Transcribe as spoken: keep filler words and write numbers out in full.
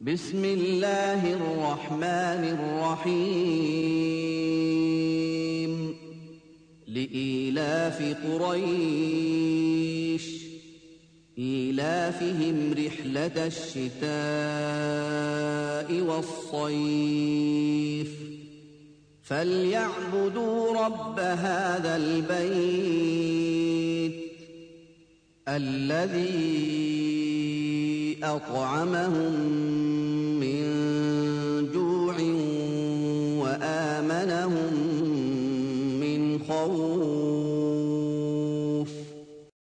بسم الله الرحمن الرحيم لإيلاف قريش إيلافهم رحلة الشتاء والصيف فليعبدوا رب هذا البيت الذي أطعمهم